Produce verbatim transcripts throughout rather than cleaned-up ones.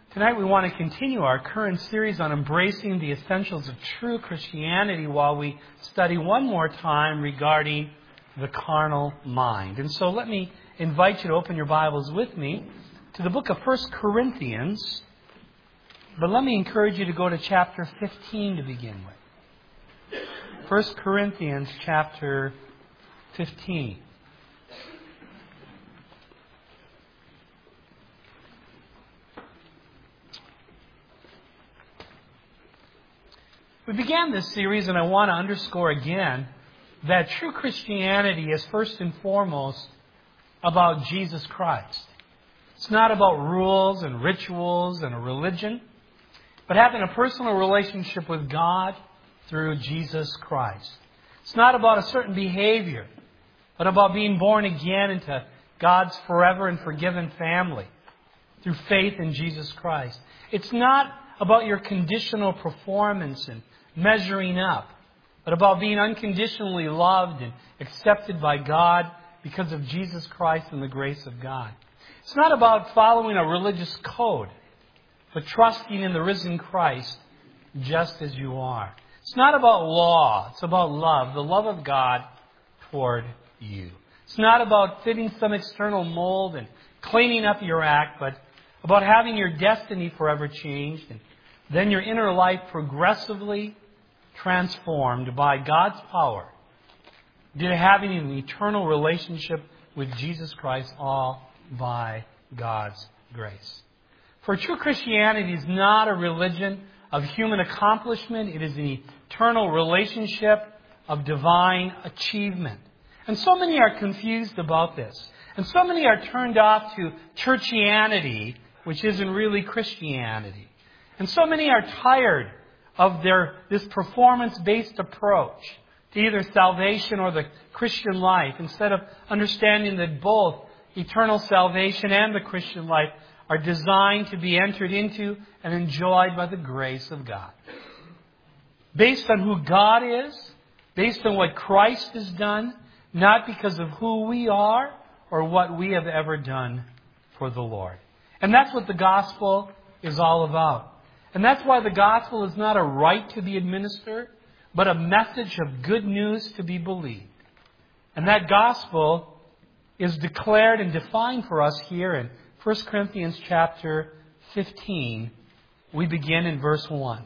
Tonight we want to continue our current series on embracing the essentials of true Christianity while we study one more time regarding the carnal mind. And so let me invite you to open your Bibles with me to the book of First Corinthians. But let me encourage you to go to chapter fifteen to begin with. First Corinthians chapter fifteen. We began this series, and I want to underscore again that true Christianity is first and foremost about Jesus Christ. It's not about rules and rituals and a religion, but having a personal relationship with God through Jesus Christ. It's not about a certain behavior, but about being born again into God's forever and forgiven family through faith in Jesus Christ. It's not about your conditional performance and measuring up, but about being unconditionally loved and accepted by God because of Jesus Christ and the grace of God. It's not about following a religious code, but trusting in the risen Christ just as you are. It's not about law. It's about love, the love of God toward you. It's not about fitting some external mold and cleaning up your act, but about having your destiny forever changed and then your inner life progressively transformed by God's power to having an eternal relationship with Jesus Christ, all by God's grace. For true Christianity is not a religion of human accomplishment. It is an eternal relationship of divine achievement. And so many are confused about this. And so many are turned off to churchianity, which isn't really Christianity. And so many are tired of their this performance-based approach to either salvation or the Christian life, instead of understanding that both eternal salvation and the Christian life are designed to be entered into and enjoyed by the grace of God. Based on who God is, based on what Christ has done, not because of who we are or what we have ever done for the Lord. And that's what the gospel is all about. And that's why the gospel is not a rite to be administered, but a message of good news to be believed. And that gospel is declared and defined for us here in First Corinthians chapter fifteen. We begin in verse one.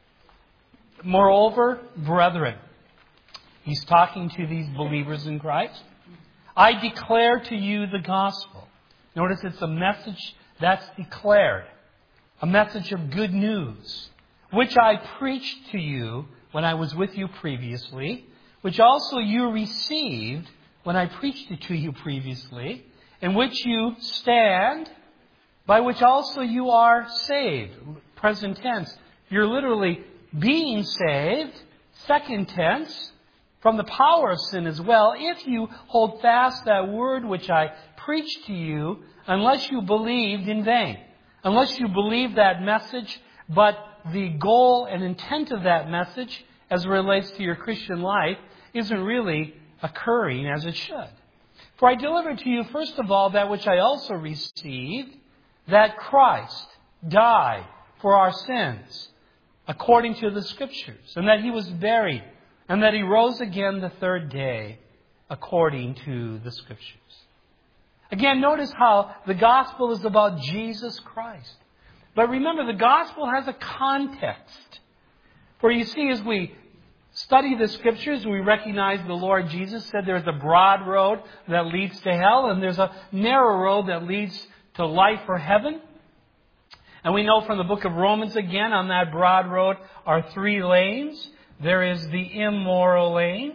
Moreover, brethren, he's talking to these believers in Christ, I declare to you the gospel. Notice it's a message that's declared. A message of good news, which I preached to you when I was with you previously, which also you received when I preached it to you previously, in which you stand, by which also you are saved. Present tense. You're literally being saved. Second tense. From the power of sin as well, if you hold fast that word which I preached to you, unless you believed in vain. Unless you believe that message, but the goal and intent of that message as it relates to your Christian life isn't really occurring as it should. For I delivered to you, first of all, that which I also received, that Christ died for our sins, according to the Scriptures, and that He was buried, and that He rose again the third day, according to the Scriptures. Again, notice how the gospel is about Jesus Christ. But remember, the gospel has a context. For you see, as we study the Scriptures, we recognize the Lord Jesus said there's a broad road that leads to hell, and there's a narrow road that leads to life or heaven. And we know from the book of Romans, again, on that broad road are three lanes. There is the immoral lane,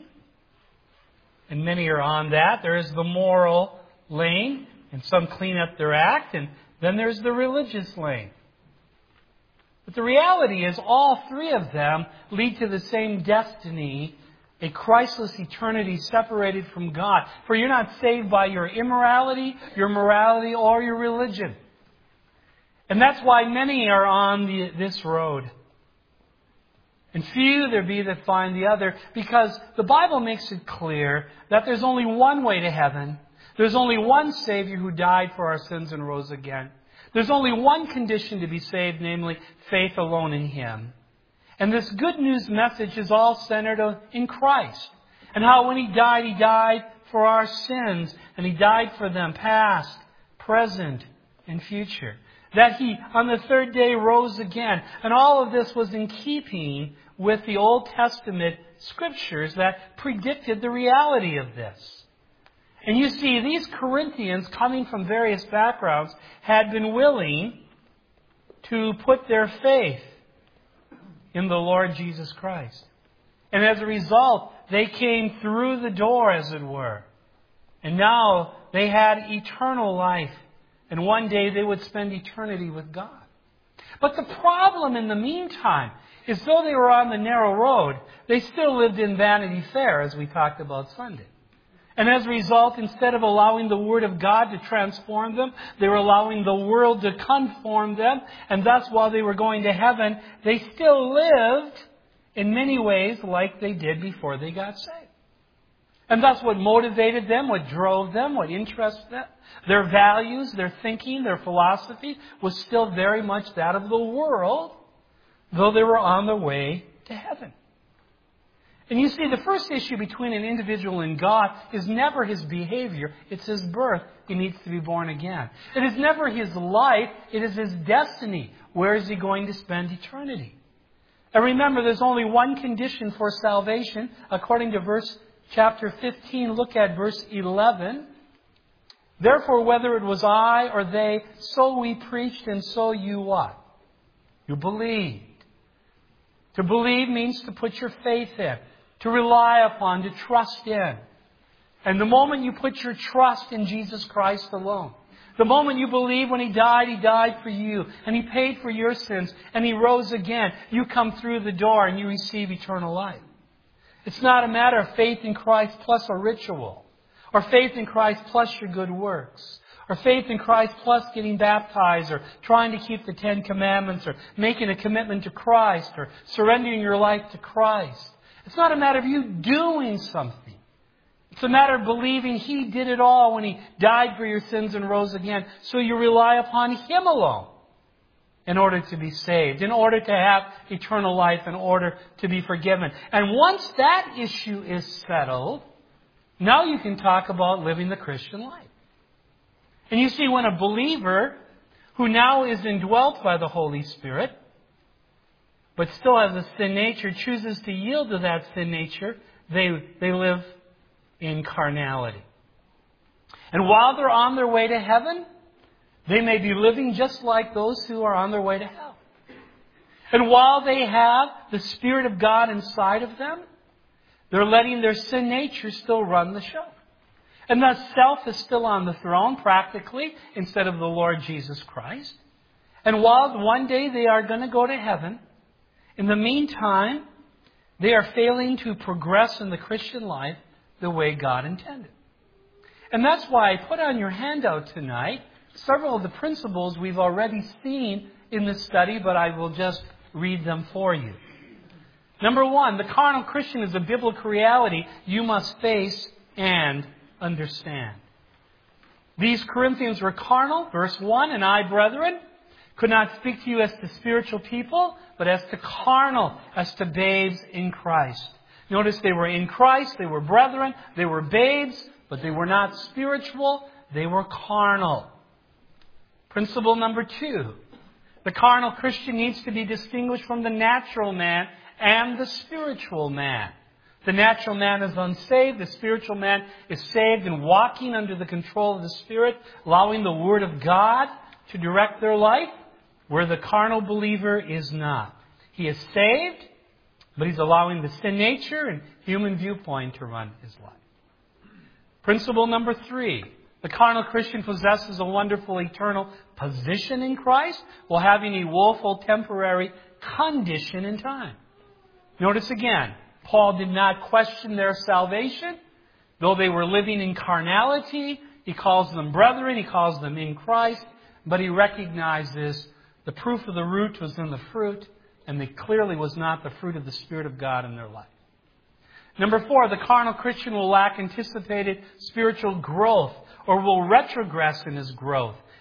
and many are on that. There is the moral lane, and some clean up their act, and then there's the religious lane. But the reality is all three of them lead to the same destiny, a Christless eternity separated from God. For you're not saved by your immorality, your morality, or your religion. And that's why many are on the, this road. And few there be that find the other, because the Bible makes it clear that there's only one way to heaven. There's only one Savior who died for our sins and rose again. There's only one condition to be saved, namely faith alone in Him. And this good news message is all centered in Christ. And how when He died, He died for our sins. And He died for them past, present, and future. That He, on the third day, rose again. And all of this was in keeping with the Old Testament Scriptures that predicted the reality of this. And you see, these Corinthians, coming from various backgrounds, had been willing to put their faith in the Lord Jesus Christ. And as a result, they came through the door, as it were. And now they had eternal life. And one day they would spend eternity with God. But the problem in the meantime is, though they were on the narrow road, they still lived in Vanity Fair, as we talked about Sunday. And as a result, instead of allowing the Word of God to transform them, they were allowing the world to conform them. And thus, while they were going to heaven, they still lived in many ways like they did before they got saved. And that's what motivated them, what drove them, what interested them. Their values, their thinking, their philosophy was still very much that of the world, though they were on their way to heaven. And you see, the first issue between an individual and God is never his behavior. It's his birth. He needs to be born again. It is never his life. It is his destiny. Where is he going to spend eternity? And remember, there's only one condition for salvation. According to verse chapter fifteen, look at verse eleven. Therefore, whether it was I or they, so we preached, and so you what? You believed. To believe means to put your faith in, to rely upon, to trust in. And the moment you put your trust in Jesus Christ alone, the moment you believe when He died, He died for you, and He paid for your sins, and He rose again, you come through the door and you receive eternal life. It's not a matter of faith in Christ plus a ritual, or faith in Christ plus your good works, or faith in Christ plus getting baptized, or trying to keep the Ten Commandments, or making a commitment to Christ, or surrendering your life to Christ. It's not a matter of you doing something. It's a matter of believing He did it all when He died for your sins and rose again. So you rely upon Him alone in order to be saved, in order to have eternal life, in order to be forgiven. And once that issue is settled, now you can talk about living the Christian life. And you see, when a believer who now is indwelt by the Holy Spirit, but still has a sin nature, chooses to yield to that sin nature, they, they live in carnality. And while they're on their way to heaven, they may be living just like those who are on their way to hell. And while they have the Spirit of God inside of them, they're letting their sin nature still run the show. And thus self is still on the throne, practically, instead of the Lord Jesus Christ. And while one day they are going to go to heaven, in the meantime, they are failing to progress in the Christian life the way God intended. And that's why I put on your handout tonight several of the principles we've already seen in this study, but I will just read them for you. Number one, the carnal Christian is a biblical reality you must face and understand. These Corinthians were carnal, verse one, and I, brethren, could not speak to you as to spiritual people, but as to carnal, as to babes in Christ. Notice they were in Christ, they were brethren, they were babes, but they were not spiritual, they were carnal. Principle number two, the carnal Christian needs to be distinguished from the natural man and the spiritual man. The natural man is unsaved. The spiritual man is saved and walking under the control of the Spirit, allowing the Word of God to direct their life, where the carnal believer is not. He is saved, but he's allowing the sin nature and human viewpoint to run his life. Principle number three, the carnal Christian possesses a wonderful eternal position in Christ while having a woeful temporary condition in time. Notice again, Paul did not question their salvation. Though they were living in carnality, he calls them brethren, he calls them in Christ, but he recognizes the proof of the root was in the fruit, and it clearly was not the fruit of the Spirit of God in their life. Number four, the carnal Christian will lack anticipated spiritual growth, or will retrogress in his growth,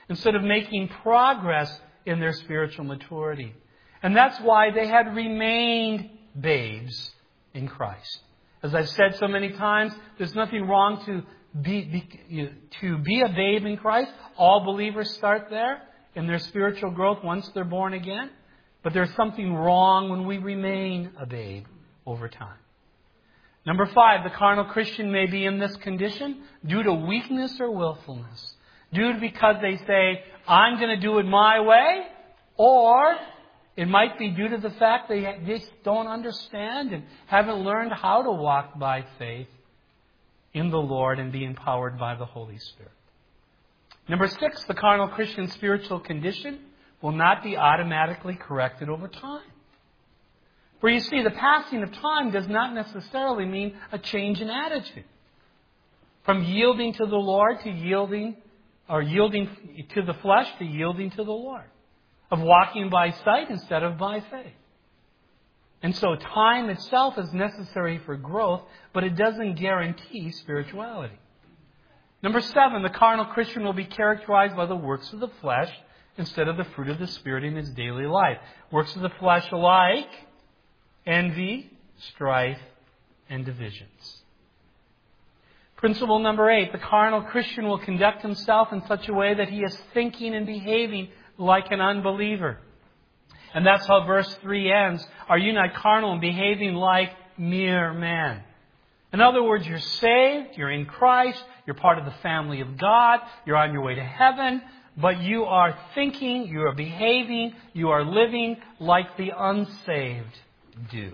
instead of making progress in their spiritual maturity. And that's why they had remained babes in Christ. As I've said so many times, there's nothing wrong to be, be, to be a babe in Christ. All believers start there in their spiritual growth once they're born again. But there's something wrong when we remain a babe over time. Number five, the carnal Christian may be in this condition due to weakness or willfulness. Due to because they say, I'm going to do it my way, or it might be due to the fact they just don't understand and haven't learned how to walk by faith in the Lord and be empowered by the Holy Spirit. Number six, the carnal Christian spiritual condition will not be automatically corrected over time. For you see, the passing of time does not necessarily mean a change in attitude. From yielding to the Lord to yielding, or yielding to the flesh to yielding to the Lord. Of walking by sight instead of by faith. And so time itself is necessary for growth, but it doesn't guarantee spirituality. Number seven, the carnal Christian will be characterized by the works of the flesh instead of the fruit of the Spirit in his daily life. Works of the flesh like envy, strife, and divisions. Principle number eight, the carnal Christian will conduct himself in such a way that he is thinking and behaving like an unbeliever. And that's how verse three ends. Are you not carnal and behaving like mere men? In other words, you're saved, you're in Christ, you're part of the family of God, you're on your way to heaven, but you are thinking, you are behaving, you are living like the unsaved do.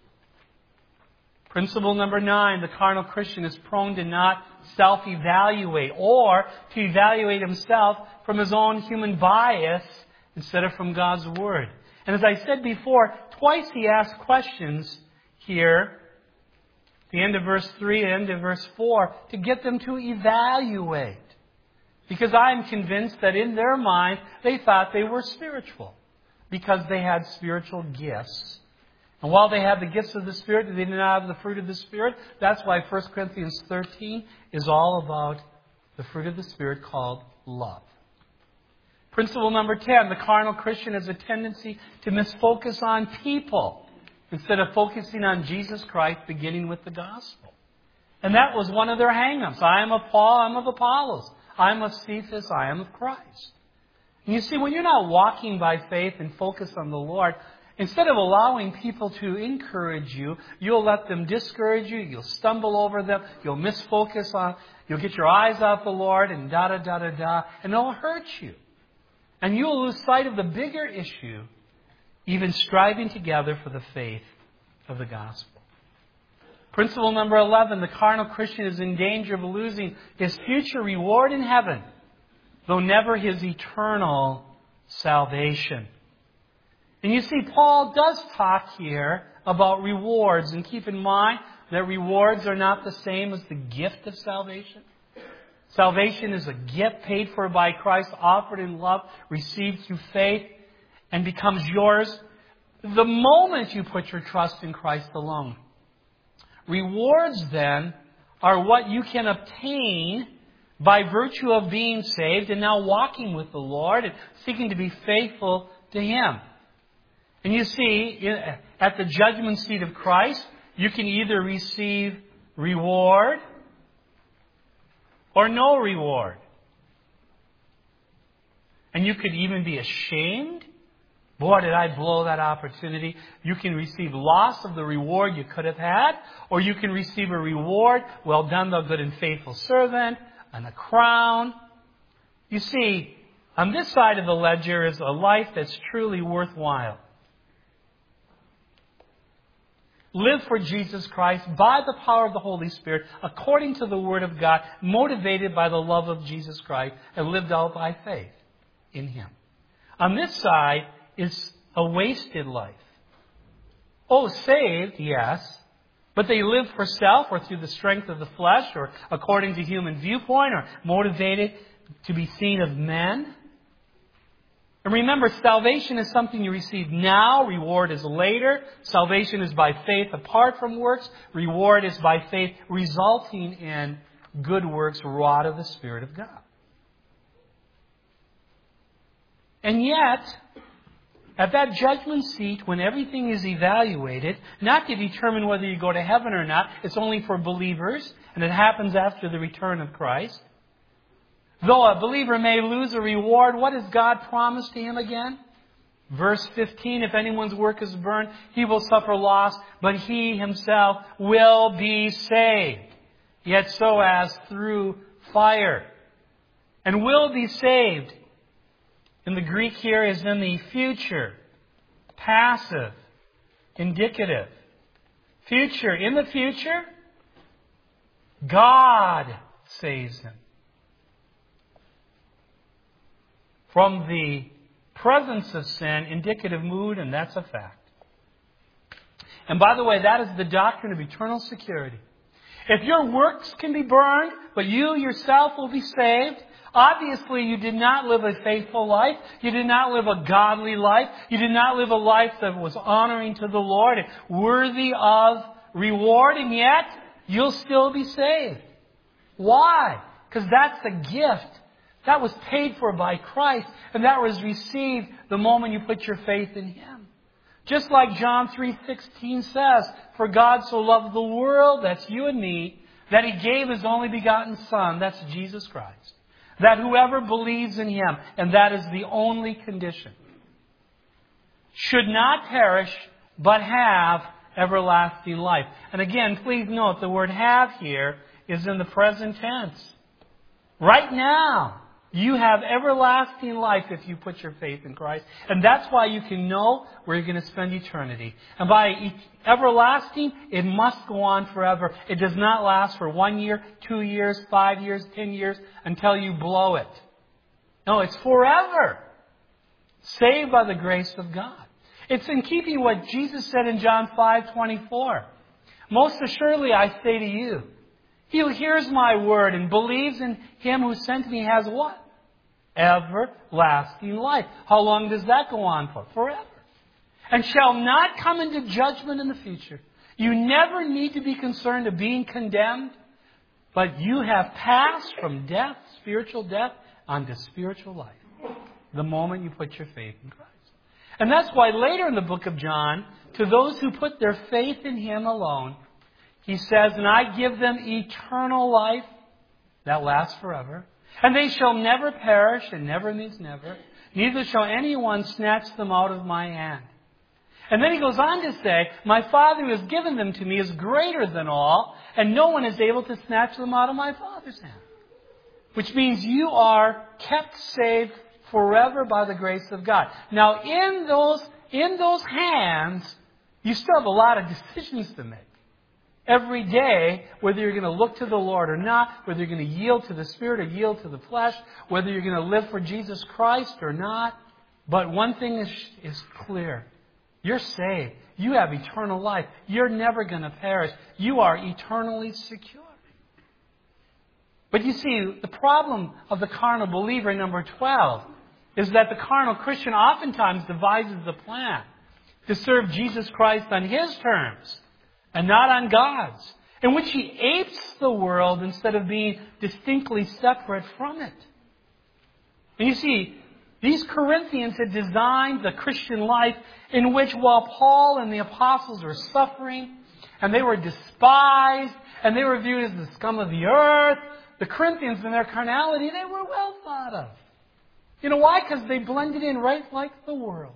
Principle number nine, the carnal Christian is prone to not self-evaluate or to evaluate himself from his own human bias instead of from God's Word. And as I said before, twice he asked questions here, the end of verse three and end of verse four, to get them to evaluate. Because I'm convinced that in their mind, they thought they were spiritual. Because they had spiritual gifts. And while they had the gifts of the Spirit, they did not have the fruit of the Spirit. That's why First Corinthians thirteen is all about the fruit of the Spirit called love. Principle number ten, the carnal Christian has a tendency to misfocus on people instead of focusing on Jesus Christ, beginning with the gospel. And that was one of their hang-ups. I am of Paul, I am of Apollos. I am of Cephas, I am of Christ. And you see, when you're not walking by faith and focused on the Lord, instead of allowing people to encourage you, you'll let them discourage you, you'll stumble over them, you'll misfocus on, you'll get your eyes off the Lord and da-da-da-da-da, and it'll hurt you. And you'll lose sight of the bigger issue, even striving together for the faith of the gospel. Principle number eleven, the carnal Christian is in danger of losing his future reward in heaven, though never his eternal salvation. And you see, Paul does talk here about rewards. And keep in mind that rewards are not the same as the gift of salvation. Salvation is a gift paid for by Christ, offered in love, received through faith, and becomes yours the moment you put your trust in Christ alone. Rewards, then, are what you can obtain by virtue of being saved and now walking with the Lord and seeking to be faithful to Him. And you see, at the judgment seat of Christ, you can either receive reward or no reward. And you could even be ashamed. Boy, did I blow that opportunity. You can receive loss of the reward you could have had, or you can receive a reward, well done, thou good and faithful servant, and a crown. You see, on this side of the ledger is a life that's truly worthwhile. Live for Jesus Christ by the power of the Holy Spirit, according to the Word of God, motivated by the love of Jesus Christ, and lived out by faith in Him. On this side is a wasted life. Oh, saved, yes, but they live for self or through the strength of the flesh or according to human viewpoint or motivated to be seen of men. And remember, salvation is something you receive now. Reward is later. Salvation is by faith apart from works. Reward is by faith resulting in good works wrought of the Spirit of God. And yet, at that judgment seat, when everything is evaluated, not to determine whether you go to heaven or not, it's only for believers, and it happens after the return of Christ. Though a believer may lose a reward, what does God promise to him again? Verse fifteen, if anyone's work is burned, he will suffer loss, but he himself will be saved, yet so as through fire. And will be saved, in the Greek here, is in the future, passive, indicative. Future, in the future, God saves him. From the presence of sin, indicative mood, and that's a fact. And by the way, that is the doctrine of eternal security. If your works can be burned, but you yourself will be saved, obviously you did not live a faithful life. You did not live a godly life. You did not live a life that was honoring to the Lord and worthy of reward, and yet you'll still be saved. Why? Because that's a gift. That was paid for by Christ, and that was received the moment you put your faith in Him. Just like John three sixteen says, for God so loved the world, that's you and me, that He gave His only begotten Son, that's Jesus Christ, that whoever believes in Him, and that is the only condition, should not perish, but have everlasting life. And again, please note, the word have here is in the present tense. Right now, you have everlasting life if you put your faith in Christ. And that's why you can know where you're going to spend eternity. And by everlasting, it must go on forever. It does not last for one year, two years, five years, ten years, until you blow it. No, it's forever. Saved by the grace of God. It's in keeping what Jesus said in John five twenty-four. Most assuredly, I say to you, he who hears my word and believes in Him who sent me has what? Everlasting life. How long does that go on for? Forever. And shall not come into judgment in the future. You never need to be concerned of being condemned, but you have passed from death, spiritual death, onto spiritual life. The moment you put your faith in Christ. And that's why later in the book of John, to those who put their faith in Him alone, He says, and I give them eternal life, that lasts forever, and they shall never perish, and never means never, neither shall anyone snatch them out of my hand. And then He goes on to say, my Father who has given them to me is greater than all, and no one is able to snatch them out of my Father's hand. Which means you are kept safe forever by the grace of God. Now, in those, in those hands, you still have a lot of decisions to make. Every day, whether you're going to look to the Lord or not, whether you're going to yield to the Spirit or yield to the flesh, whether you're going to live for Jesus Christ or not. But one thing is, is clear. You're saved. You have eternal life. You're never going to perish. You are eternally secure. But you see, the problem of the carnal believer, number twelve, is that the carnal Christian oftentimes devises a plan to serve Jesus Christ on his terms and not on God's, in which he apes the world instead of being distinctly separate from it. And you see, these Corinthians had designed the Christian life in which, while Paul and the apostles were suffering, and they were despised, and they were viewed as the scum of the earth, the Corinthians in their carnality, they were well thought of. You know why? Because they blended in right like the world.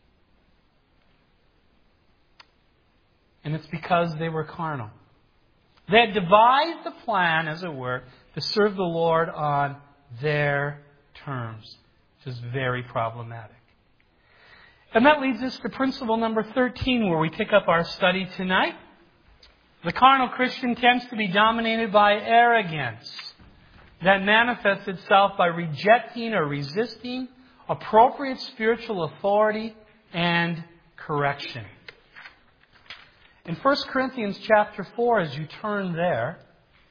And it's because they were carnal. They had devised a plan, as it were, to serve the Lord on their terms, which is very problematic. And that leads us to principle number thirteen, where we pick up our study tonight. The carnal Christian tends to be dominated by arrogance that manifests itself by rejecting or resisting appropriate spiritual authority and correction. In First Corinthians chapter four, as you turn there,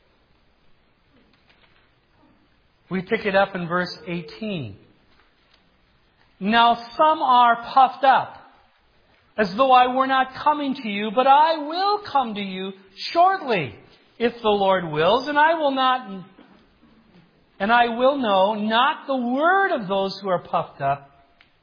we pick it up in verse eighteen. Now some are puffed up, as though I were not coming to you, but I will come to you shortly, if the Lord wills, and I will not, and I will know not the word of those who are puffed up,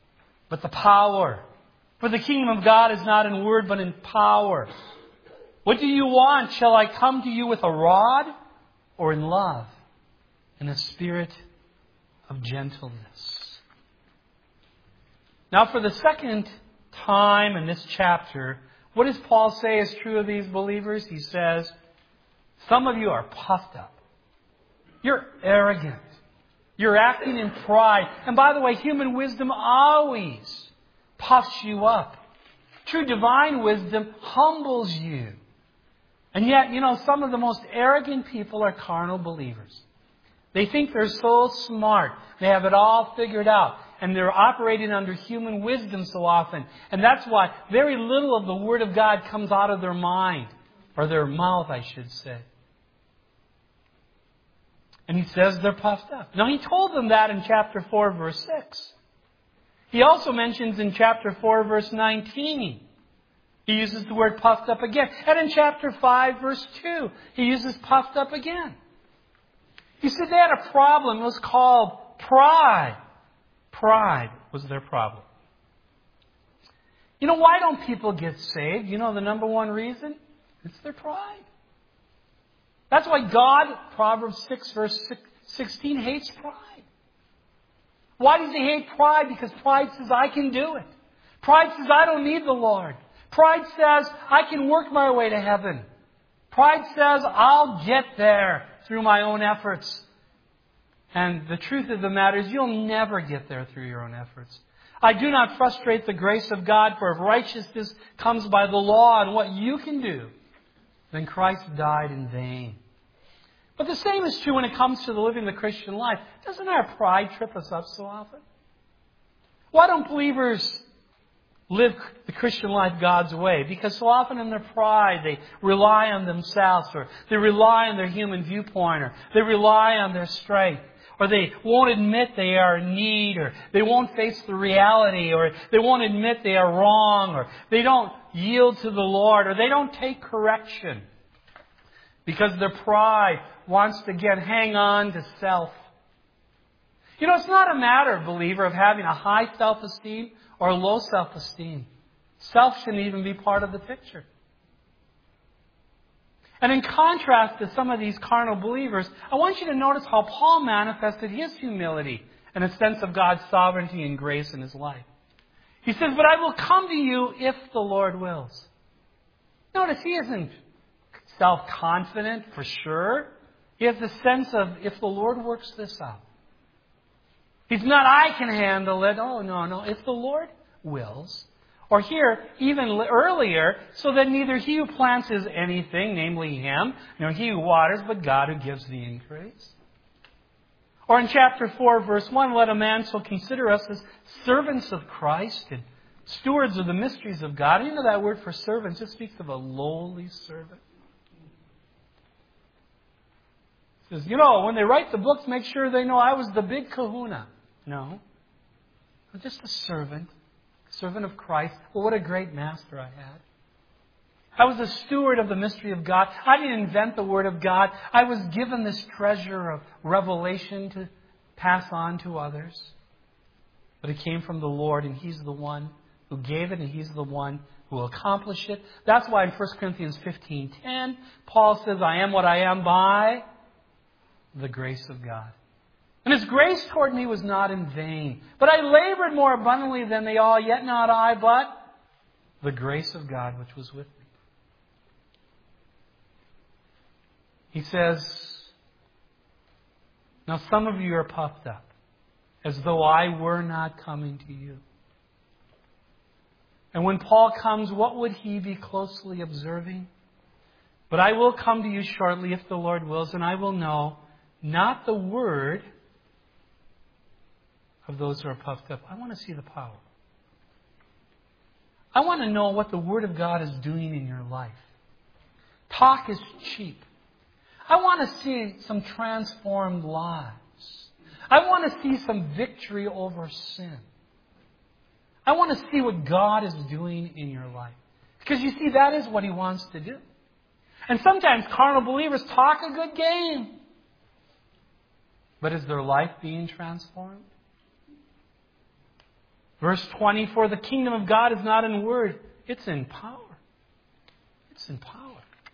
but the power. For the kingdom of God is not in word, but in power. What do you want? Shall I come to you with a rod, or in love, in a spirit of gentleness? Now, for the second time in this chapter, what does Paul say is true of these believers? He says, some of you are puffed up. You're arrogant. You're acting in pride. And by the way, human wisdom always puffs you up. True divine wisdom humbles you. And yet, you know, some of the most arrogant people are carnal believers. They think they're so smart. They have it all figured out. And they're operating under human wisdom so often. And that's why very little of the Word of God comes out of their mind. Or their mouth, I should say. And he says they're puffed up. Now, he told them that in chapter four, verse six. He also mentions in chapter four, verse nineteen, he uses the word puffed up again. And in chapter five, verse two, he uses puffed up again. He said they had a problem. It was called pride. Pride was their problem. You know, why don't people get saved? You know the number one reason? It's their pride. That's why God, Proverbs six, verse sixteen, hates pride. Why does He hate pride? Because pride says, I can do it. Pride says, I don't need the Lord. Pride says, I can work my way to heaven. Pride says, I'll get there through my own efforts. And the truth of the matter is, you'll never get there through your own efforts. I do not frustrate the grace of God, for if righteousness comes by the law and what you can do, then Christ died in vain. But the same is true when it comes to the living the Christian life. Doesn't our pride trip us up so often? Why don't believers live the Christian life God's way? Because so often in their pride they rely on themselves, or they rely on their human viewpoint, or they rely on their strength, or they won't admit they are in need, or they won't face the reality, or they won't admit they are wrong, or they don't yield to the Lord, or they don't take correction. Because their pride wants to again hang on to self. You know, it's not a matter, believer, of having a high self-esteem or a low self-esteem. Self shouldn't even be part of the picture. And in contrast to some of these carnal believers, I want you to notice how Paul manifested his humility and a sense of God's sovereignty and grace in his life. He says, but I will come to you if the Lord wills. Notice he isn't self-confident for sure. He has the sense of, if the Lord works this out. He's not, I can handle it. Oh, no, no. If the Lord wills. Or here, even earlier, so that neither he who plants is anything, namely him, nor he who waters, but God who gives the increase. Or in chapter four, verse one, let a man so consider us as servants of Christ and stewards of the mysteries of God. You know that word for servant just speaks of a lowly servant. It says, you know, when they write the books, make sure they know I was the big kahuna. No. I'm just a servant. Servant of Christ. Well, what a great master I had. I was a steward of the mystery of God. I didn't invent the Word of God. I was given this treasure of revelation to pass on to others. But it came from the Lord, and He's the one who gave it, and He's the one who will accomplish it. That's why in First Corinthians fifteen ten, Paul says, I am what I am by the grace of God. And His grace toward me was not in vain. But I labored more abundantly than they all, yet not I, but the grace of God which was with me. He says, now some of you are puffed up, as though I were not coming to you. And when Paul comes, what would he be closely observing? But I will come to you shortly if the Lord wills, and I will know not the word of those who are puffed up. I want to see the power. I want to know what the Word of God is doing in your life. Talk is cheap. I want to see some transformed lives. I want to see some victory over sin. I want to see what God is doing in your life. Because you see, that is what He wants to do. And sometimes carnal believers talk a good game. But is their life being transformed? Verse twenty, for the kingdom of God is not in word, it's in power. It's in power.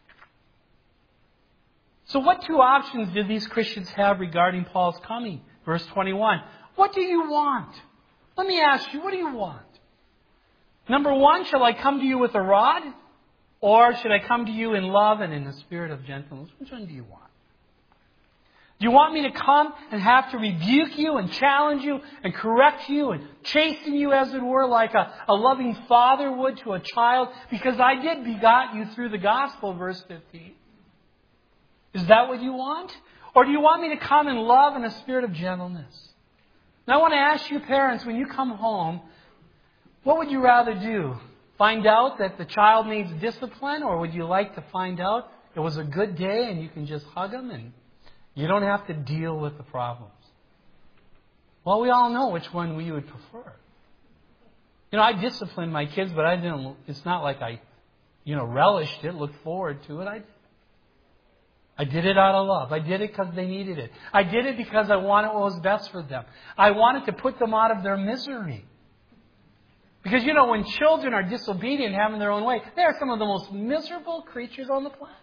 So what two options did these Christians have regarding Paul's coming? Verse twenty-one, what do you want? Let me ask you, what do you want? Number one, shall I come to you with a rod? Or should I come to you in love and in the spirit of gentleness? Which one do you want? Do you want me to come and have to rebuke you and challenge you and correct you and chasten you, as it were, like a, a loving father would to a child? Because I did begot you through the gospel, verse fifteen. Is that what you want? Or do you want me to come in love and a spirit of gentleness? Now I want to ask you, parents, when you come home, what would you rather do? Find out that the child needs discipline, or would you like to find out it was a good day and you can just hug them and you don't have to deal with the problems? Well, we all know which one we would prefer. You know, I disciplined my kids, but I didn't. It's not like I, you know, relished it, looked forward to it. I, I did it out of love. I did it because they needed it. I did it because I wanted what was best for them. I wanted to put them out of their misery. Because, you know, when children are disobedient, having their own way, they are some of the most miserable creatures on the planet.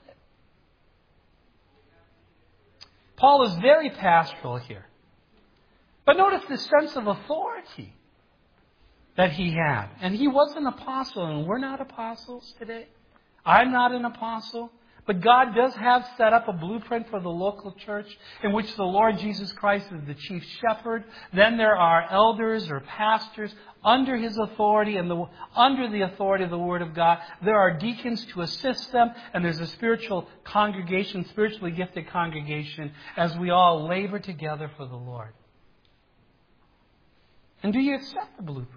Paul is very pastoral here. But notice the sense of authority that he had. And he was an apostle, and we're not apostles today. I'm not an apostle. But God does have set up a blueprint for the local church in which the Lord Jesus Christ is the chief shepherd. Then there are elders or pastors under His authority and the, under the authority of the Word of God. There are deacons to assist them, and there's a spiritual congregation, spiritually gifted congregation, as we all labor together for the Lord. And do you accept the blueprint?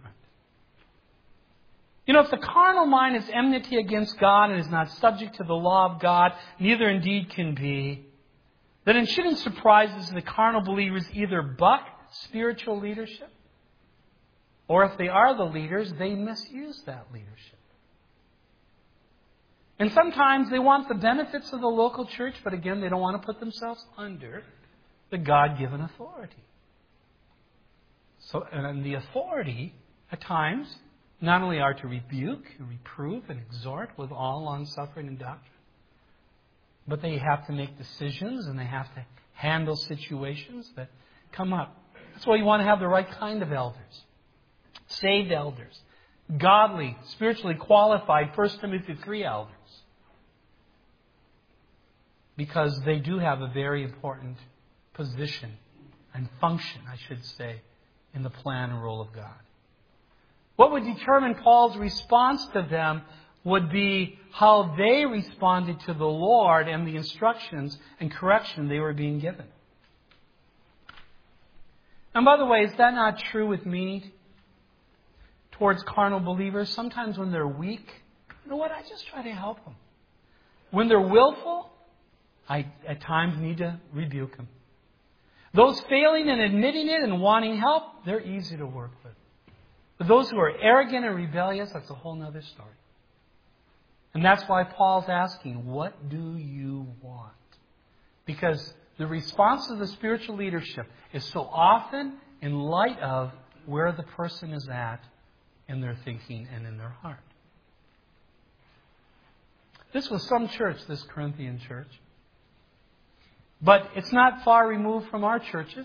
You know, if the carnal mind is enmity against God and is not subject to the law of God, neither indeed can be, then it shouldn't surprise us that carnal believers either buck spiritual leadership, or if they are the leaders, they misuse that leadership. And sometimes they want the benefits of the local church, but again, they don't want to put themselves under the God-given authority. So, and the authority, at times, not only are to rebuke, reprove, and exhort with all long-suffering and doctrine, but they have to make decisions and they have to handle situations that come up. That's why you want to have the right kind of elders. Saved elders. Godly, spiritually qualified First Timothy three elders. Because they do have a very important position and function, I should say, in the plan and role of God. What would determine Paul's response to them would be how they responded to the Lord and the instructions and correction they were being given. And by the way, is that not true with me towards carnal believers? Sometimes when they're weak, you know what? I just try to help them. When they're willful, I at times need to rebuke them. Those failing and admitting it and wanting help, they're easy to work with. But those who are arrogant and rebellious, that's a whole other story. And that's why Paul's asking, what do you want? Because the response of the spiritual leadership is so often in light of where the person is at in their thinking and in their heart. This was some church, this Corinthian church. But it's not far removed from our churches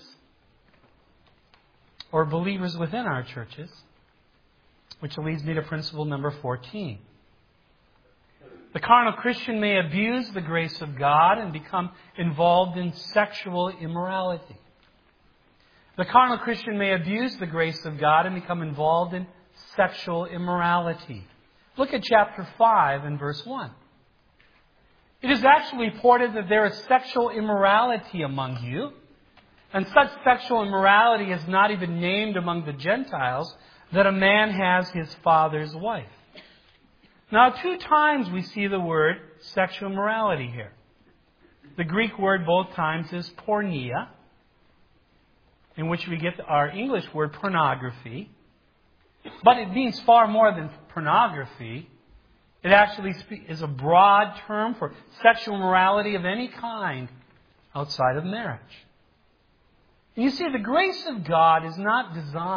or believers within our churches. Which leads me to principle number fourteen. The carnal Christian may abuse the grace of God and become involved in sexual immorality. The carnal Christian may abuse the grace of God and become involved in sexual immorality. Look at chapter five and verse one. It is actually reported that there is sexual immorality among you, and such sexual immorality is not even named among the Gentiles, that a man has his father's wife. Now, two times we see the word sexual immorality here. The Greek word both times is porneia, in which we get our English word pornography. But it means far more than pornography. It actually is a broad term for sexual immorality of any kind outside of marriage. And you see, the grace of God is not designed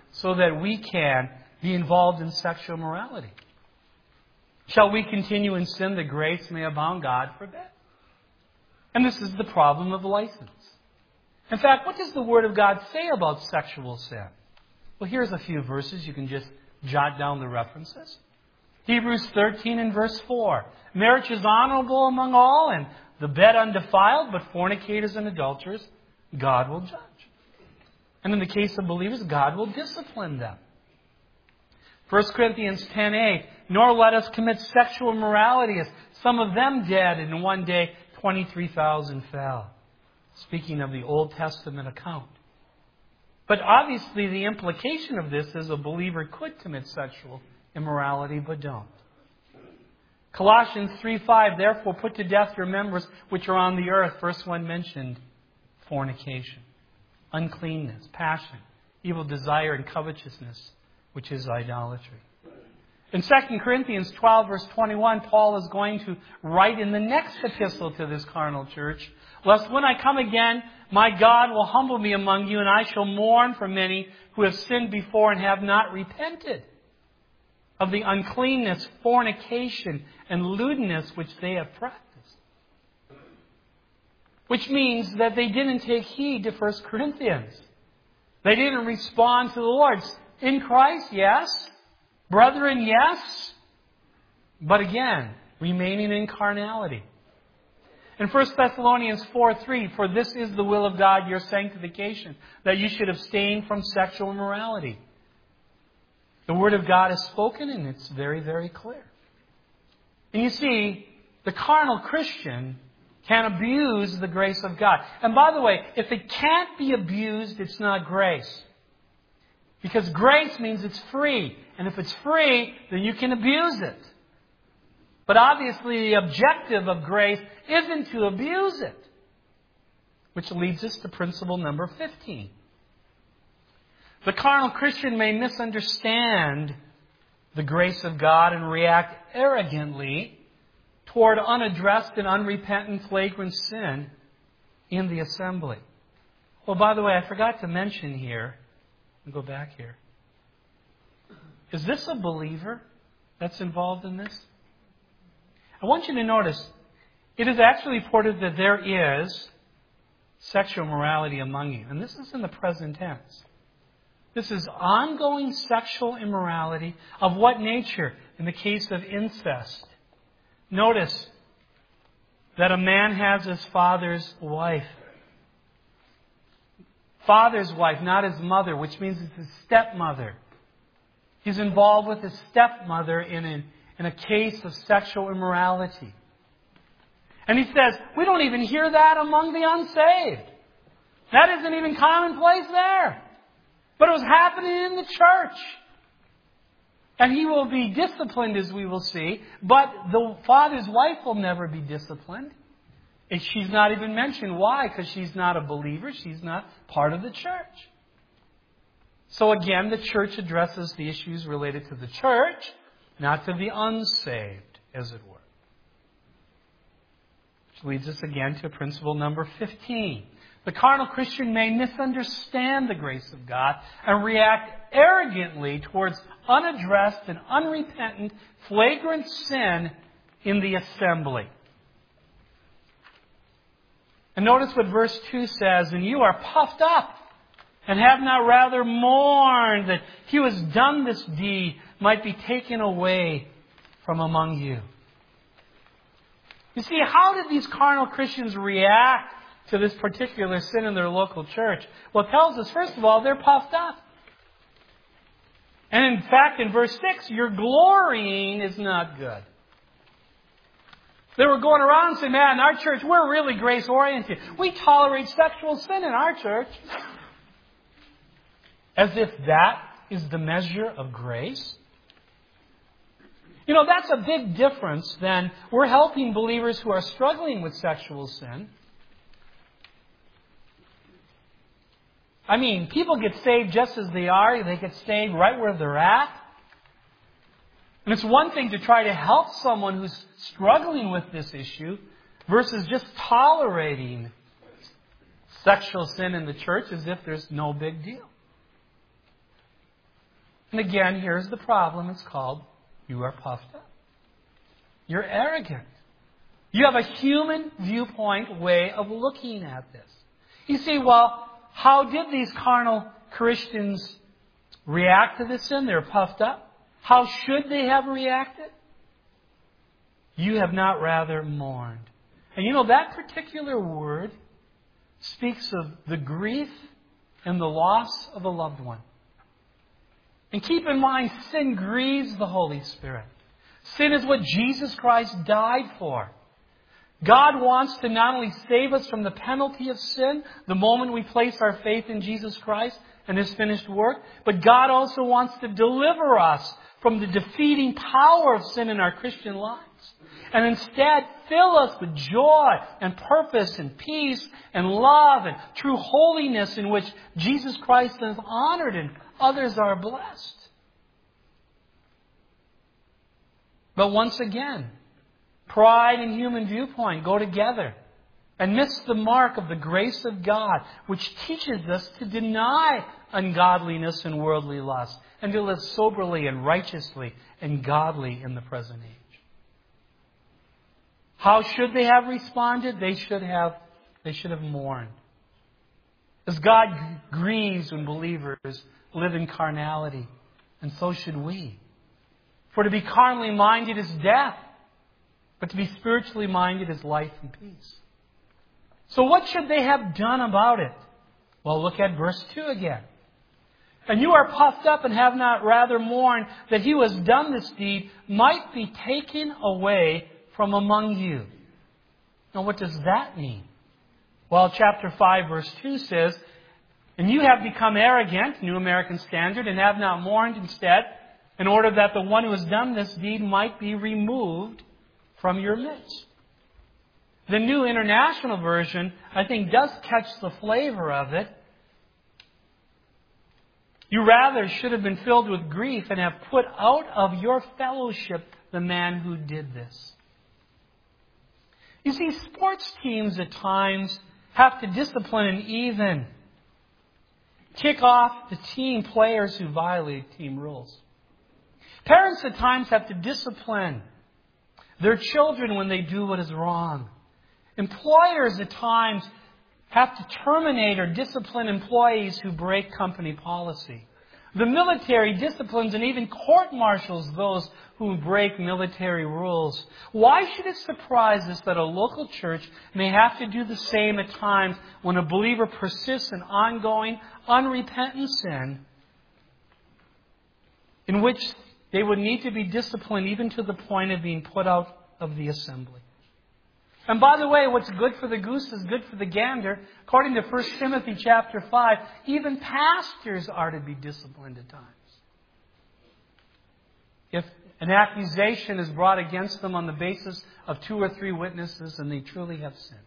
so that we can be involved in sexual immorality? Shall we continue in sin that grace may abound? God forbid. And this is the problem of license. In fact, what does the Word of God say about sexual sin? Well, here's a few verses. You can just jot down the references. Hebrews thirteen and verse four. Marriage is honorable among all, and the bed undefiled, but fornicators and adulterers, God will judge. And in the case of believers, God will discipline them. First Corinthians ten eight. Nor let us commit sexual immorality, as some of them did, and in one day twenty-three thousand fell. Speaking of the Old Testament account. But obviously the implication of this is a believer could commit sexual immorality, but don't. Colossians three five, therefore put to death your members which are on the earth. First one mentioned fornication, uncleanness, passion, evil desire, and covetousness, which is idolatry. In Second Corinthians twelve, verse twenty-one, Paul is going to write in the next epistle to this carnal church, lest when I come again, my God will humble me among you, and I shall mourn for many who have sinned before and have not repented of the uncleanness, fornication, and lewdness which they have practiced. Which means that they didn't take heed to First Corinthians. They didn't respond to the Lord. In Christ, yes. Brethren, yes. But again, remaining in carnality. In First Thessalonians four three, for this is the will of God, your sanctification, that you should abstain from sexual immorality. The Word of God is spoken, and it's very, very clear. And you see, the carnal Christian can abuse the grace of God. And by the way, if it can't be abused, it's not grace. Because grace means it's free. And if it's free, then you can abuse it. But obviously the objective of grace isn't to abuse it. Which leads us to principle number fifteen. The carnal Christian may misunderstand the grace of God and react arrogantly toward unaddressed and unrepentant flagrant sin in the assembly. Well, by the way, I forgot to mention here, I'll go back here. Is this a believer that's involved in this? I want you to notice, it is actually reported that there is sexual immorality among you. And this is in the present tense. This is ongoing sexual immorality. Of what nature? In the case of incest. Notice that a man has his father's wife. Father's wife, not his mother, which means it's his stepmother. He's involved with his stepmother in a, in a case of sexual immorality. And he says, we don't even hear that among the unsaved. That isn't even commonplace there. But it was happening in the church. And he will be disciplined, as we will see. But the father's wife will never be disciplined. And she's not even mentioned. Why? Because she's not a believer. She's not part of the church. So again, the church addresses the issues related to the church, not to the unsaved, as it were. Which leads us again to principle number fifteen. The carnal Christian may misunderstand the grace of God and react arrogantly towards unaddressed and unrepentant, flagrant sin in the assembly. And notice what verse two says, and you are puffed up, and have not rather mourned that he who has done this deed might be taken away from among you. You see, how did these carnal Christians react to this particular sin in their local church? Well, it tells us, first of all, they're puffed up. And in fact, in verse six, your glorying is not good. They were going around and saying, man, in our church, we're really grace-oriented. We tolerate sexual sin in our church. As if that is the measure of grace. You know, that's a big difference than we're helping believers who are struggling with sexual sin. I mean, people get saved just as they are. They get saved right where they're at. And it's one thing to try to help someone who's struggling with this issue versus just tolerating sexual sin in the church as if there's no big deal. And again, here's the problem. It's called, you are puffed up. You're arrogant. You have a human viewpoint way of looking at this. You see, well, how did these carnal Christians react to this sin? They're puffed up. How should they have reacted? You have not rather mourned. And you know, that particular word speaks of the grief and the loss of a loved one. And keep in mind, sin grieves the Holy Spirit. Sin is what Jesus Christ died for. God wants to not only save us from the penalty of sin the moment we place our faith in Jesus Christ and His finished work, but God also wants to deliver us from the defeating power of sin in our Christian lives. And instead, fill us with joy and purpose and peace and love and true holiness in which Jesus Christ is honored and others are blessed. But once again, pride and human viewpoint go together and miss the mark of the grace of God, which teaches us to deny ungodliness and worldly lust and to live soberly and righteously and godly in the present age. How should they have responded? They should have, they should have mourned. As God grieves when believers live in carnality, and so should we. For to be carnally minded is death, but to be spiritually minded is life and peace. So what should they have done about it? Well, look at verse two again. And you are puffed up and have not rather mourned that he who has done this deed might be taken away from among you. Now what does that mean? Well, chapter five, verse two says, and you have become arrogant, New American Standard, and have not mourned instead, in order that the one who has done this deed might be removed from your midst. The New International Version, I think, does catch the flavor of it. You rather should have been filled with grief and have put out of your fellowship the man who did this. You see, sports teams at times have to discipline and even kick off the team players who violate team rules. Parents at times have to discipline their children when they do what is wrong. Employers at times have to terminate or discipline employees who break company policy. The military disciplines and even court-martials those who break military rules. Why should it surprise us that a local church may have to do the same at times when a believer persists in ongoing, unrepentant sin, in which they would need to be disciplined even to the point of being put out of the assembly? And by the way, what's good for the goose is good for the gander. According to First Timothy chapter five, even pastors are to be disciplined at times. If an accusation is brought against them on the basis of two or three witnesses and they truly have sinned.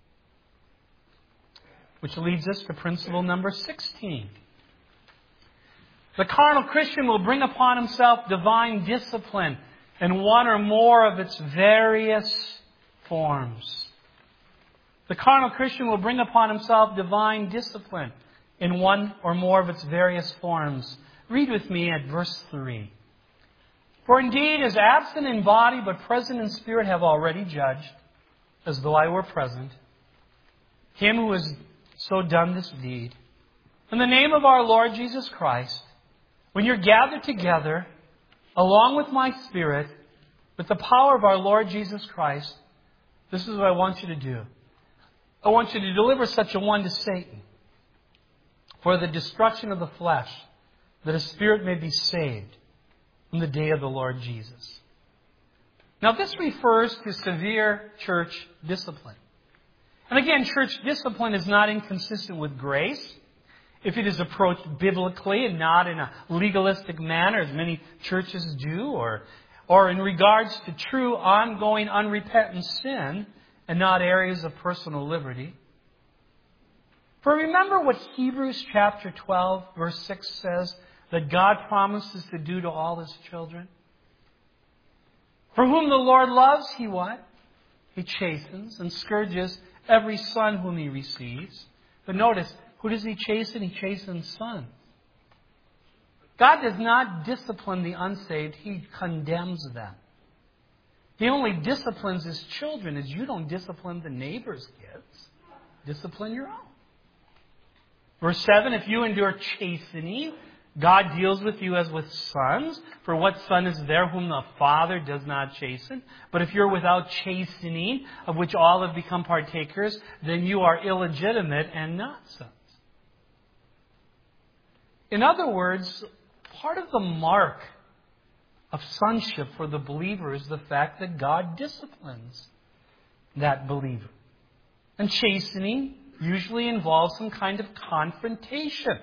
Which leads us to principle number sixteen. The carnal Christian will bring upon himself divine discipline in one or more of its various forms. The carnal Christian will bring upon himself divine discipline in one or more of its various forms. Read with me at verse three. For indeed, as absent in body but present in spirit have already judged, as though I were present, him who has so done this deed. In the name of our Lord Jesus Christ, when you're gathered together, along with my spirit, with the power of our Lord Jesus Christ, this is what I want you to do. I want you to deliver such a one to Satan for the destruction of the flesh, that a spirit may be saved in the day of the Lord Jesus. Now this refers to severe church discipline. And again, church discipline is not inconsistent with grace if it is approached biblically and not in a legalistic manner as many churches do, or or in regards to true, ongoing, unrepentant sin and not areas of personal liberty. For remember what Hebrews chapter twelve, verse six says that God promises to do to all His children? For whom the Lord loves, He what? He chastens and scourges every son whom He receives. But notice, who does He chasten? He chastens sons. God does not discipline the unsaved. He condemns them. He only disciplines His children as you don't discipline the neighbor's kids. Discipline your own. Verse seven, if you endure chastening, God deals with you as with sons. For what son is there whom the Father does not chasten? But if you're without chastening, of which all have become partakers, then you are illegitimate and not sons. In other words, part of the mark of sonship for the believer is the fact that God disciplines that believer. And chastening usually involves some kind of confrontation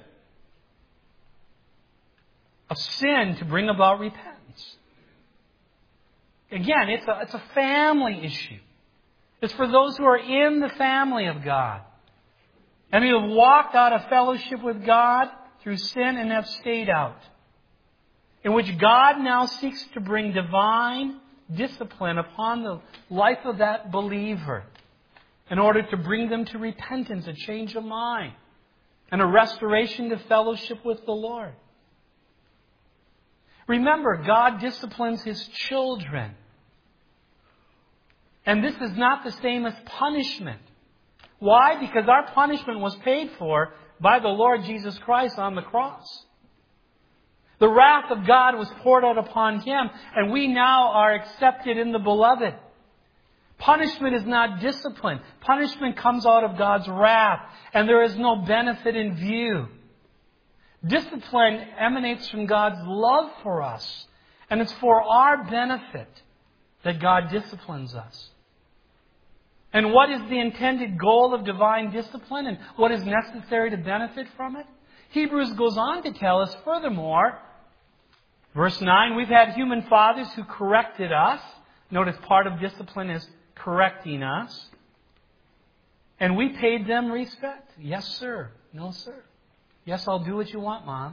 of sin to bring about repentance. Again, it's a, it's a family issue. It's for those who are in the family of God and who have walked out of fellowship with God through sin and have stayed out, in which God now seeks to bring divine discipline upon the life of that believer in order to bring them to repentance, a change of mind, and a restoration to fellowship with the Lord. Remember, God disciplines His children. And this is not the same as punishment. Why? Because our punishment was paid for by the Lord Jesus Christ on the cross. The wrath of God was poured out upon Him, and we now are accepted in the Beloved. Punishment is not discipline. Punishment comes out of God's wrath, and there is no benefit in view. Discipline emanates from God's love for us, and it's for our benefit that God disciplines us. And what is the intended goal of divine discipline, and what is necessary to benefit from it? Hebrews goes on to tell us furthermore, verse nine, we've had human fathers who corrected us. Notice part of discipline is correcting us. And we paid them respect. Yes, sir. No, sir. Yes, I'll do what you want, Mom.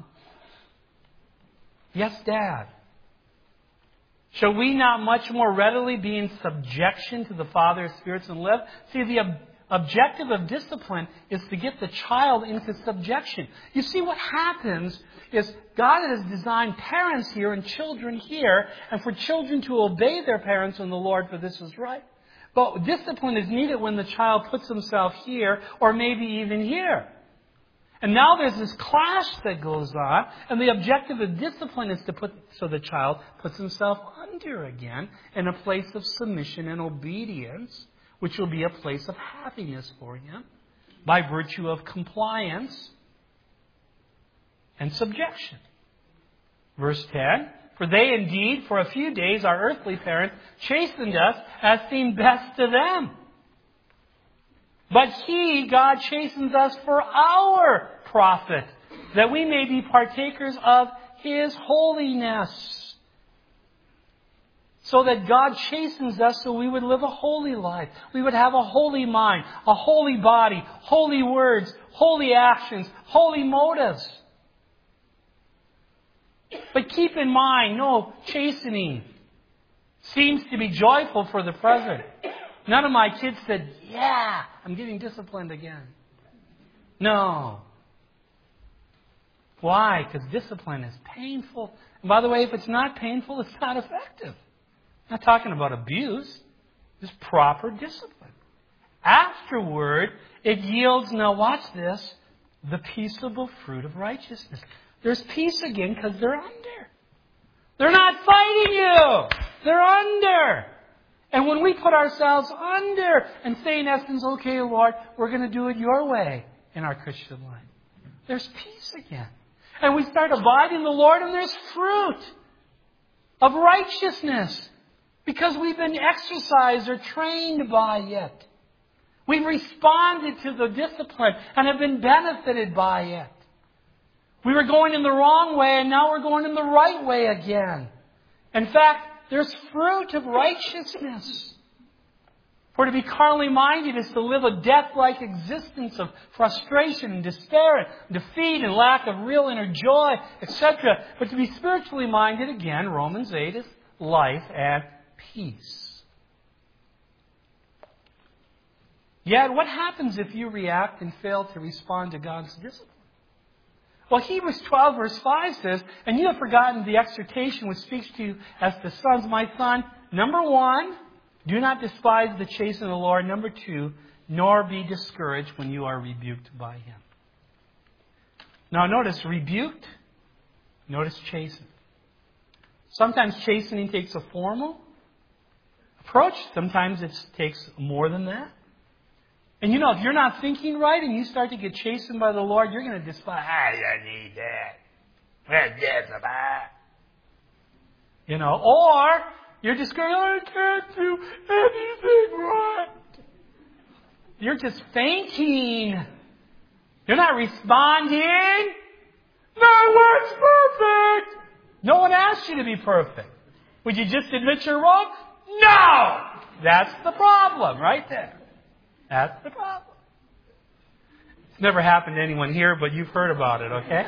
Yes, Dad. Shall we not much more readily be in subjection to the Father of spirits and live? See, the ob- objective of discipline is to get the child into subjection. You see, what happens is God has designed parents here and children here, and for children to obey their parents in the Lord, for this is right. But discipline is needed when the child puts himself here, or maybe even here. And now there's this clash that goes on, and the objective of discipline is to put, so the child puts himself under again in a place of submission and obedience, which will be a place of happiness for him by virtue of compliance and subjection. Verse ten, for they indeed, for a few days, our earthly parents, chastened us as seemed best to them. But He, God, chastens us for our profit, that we may be partakers of His holiness. So that God chastens us so we would live a holy life. We would have a holy mind, a holy body, holy words, holy actions, holy motives. But keep in mind, no, chastening seems to be joyful for the present. None of my kids said, yeah, I'm getting disciplined again. No. Why? Because discipline is painful. And by the way, if it's not painful, it's not effective. I'm not talking about abuse. It's proper discipline. Afterward, it yields, now watch this, the peaceable fruit of righteousness. There's peace again because they're under. They're not fighting you. They're under. And when we put ourselves under and say, in essence, okay, Lord, we're going to do it your way in our Christian life, there's peace again. And we start abiding in the Lord, and there's fruit of righteousness because we've been exercised or trained by it. We've responded to the discipline and have been benefited by it. We were going in the wrong way, and now we're going in the right way again. In fact, there's fruit of righteousness. For to be carnally minded is to live a death-like existence of frustration and despair and defeat and lack of real inner joy, et cetera. But to be spiritually minded, again, Romans eight, is life and peace. Yet, what happens if you react and fail to respond to God's discipline? Well, Hebrews twelve verse five says, and you have forgotten the exhortation which speaks to you as to sons, my son. Number one, do not despise the chastening of the Lord. Number two, nor be discouraged when you are rebuked by Him. Now notice, rebuked, notice chastened. Sometimes chastening takes a formal approach. Sometimes it takes more than that. And you know, if you're not thinking right and you start to get chastened by the Lord, you're going to despise, I don't need that. What's this about? You know, or you're just going, I can't do anything right. You're just fainting. You're not responding. My word's perfect. No one asked you to be perfect. Would you just admit you're wrong? No! That's the problem right there. That's the problem. It's never happened to anyone here, but you've heard about it, okay?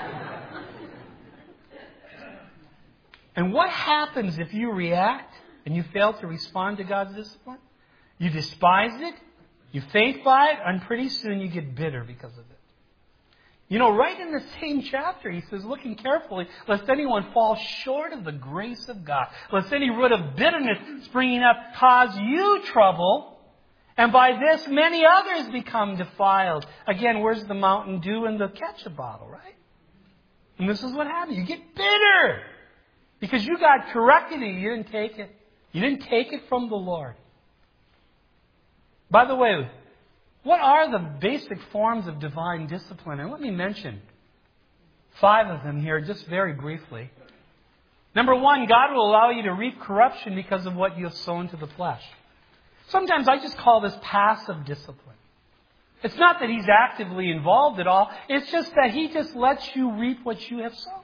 And what happens if you react and you fail to respond to God's discipline? You despise it, you faint by it, and pretty soon you get bitter because of it. You know, right in the same chapter, he says, looking carefully, lest anyone fall short of the grace of God, lest any root of bitterness springing up cause you trouble, and by this many others become defiled. Again, where's the Mountain Dew and the ketchup bottle, right? And this is what happens. You get bitter because you got corrected and you didn't take it. You didn't take it from the Lord. By the way, what are the basic forms of divine discipline? And let me mention five of them here just very briefly. Number one, God will allow you to reap corruption because of what you have sown to the flesh. Sometimes I just call this passive discipline. It's not that He's actively involved at all. It's just that He just lets you reap what you have sown.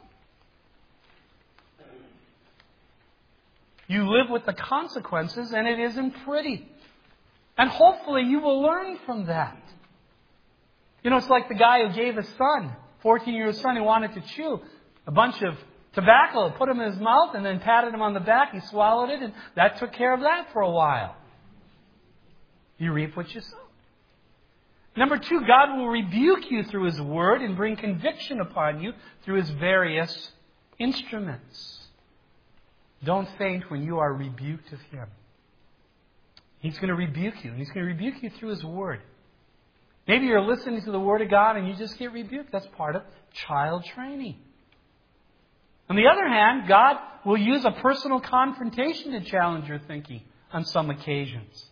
You live with the consequences, and it isn't pretty. And hopefully you will learn from that. You know, it's like the guy who gave his son, fourteen-year-old son, who wanted to chew a bunch of tobacco, put him in his mouth, and then patted him on the back. He swallowed it, and that took care of that for a while. You reap what you sow. Number two, God will rebuke you through His Word and bring conviction upon you through His various instruments. Don't faint when you are rebuked of Him. He's going to rebuke you, and He's going to rebuke you through His Word. Maybe you're listening to the Word of God and you just get rebuked. That's part of child training. On the other hand, God will use a personal confrontation to challenge your thinking on some occasions.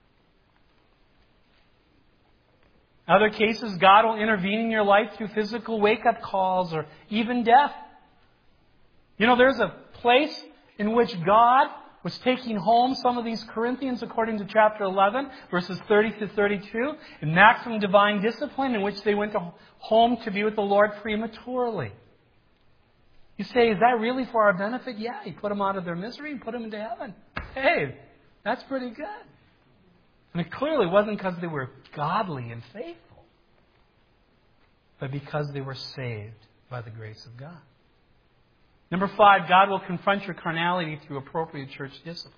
Other cases, God will intervene in your life through physical wake-up calls or even death. You know, there's a place in which God was taking home some of these Corinthians, according to chapter eleven, verses thirty to thirty-two, in maximum divine discipline, in which they went to home to be with the Lord prematurely. You say, is that really for our benefit? Yeah, He put them out of their misery and put them into heaven. Hey, that's pretty good. And it clearly wasn't because they were godly and faithful, but because they were saved by the grace of God. Number five, God will confront your carnality through appropriate church discipline.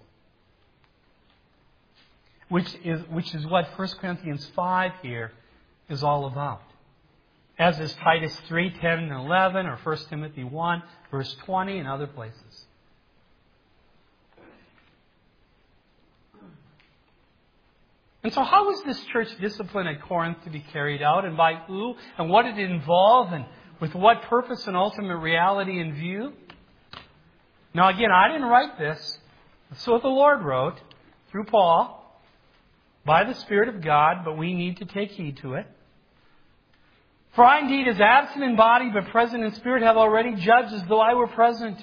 Which is, which is what First Corinthians five here is all about. As is Titus three, ten, and eleven, or First Timothy one, verse twenty, and other places. And so how was this church discipline at Corinth to be carried out, and by who, and what did it involve, and with what purpose and ultimate reality in view? Now again, I didn't write this. This is what the Lord wrote through Paul by the Spirit of God, but we need to take heed to it. For I indeed, as absent in body but present in spirit, have already judged as though I were present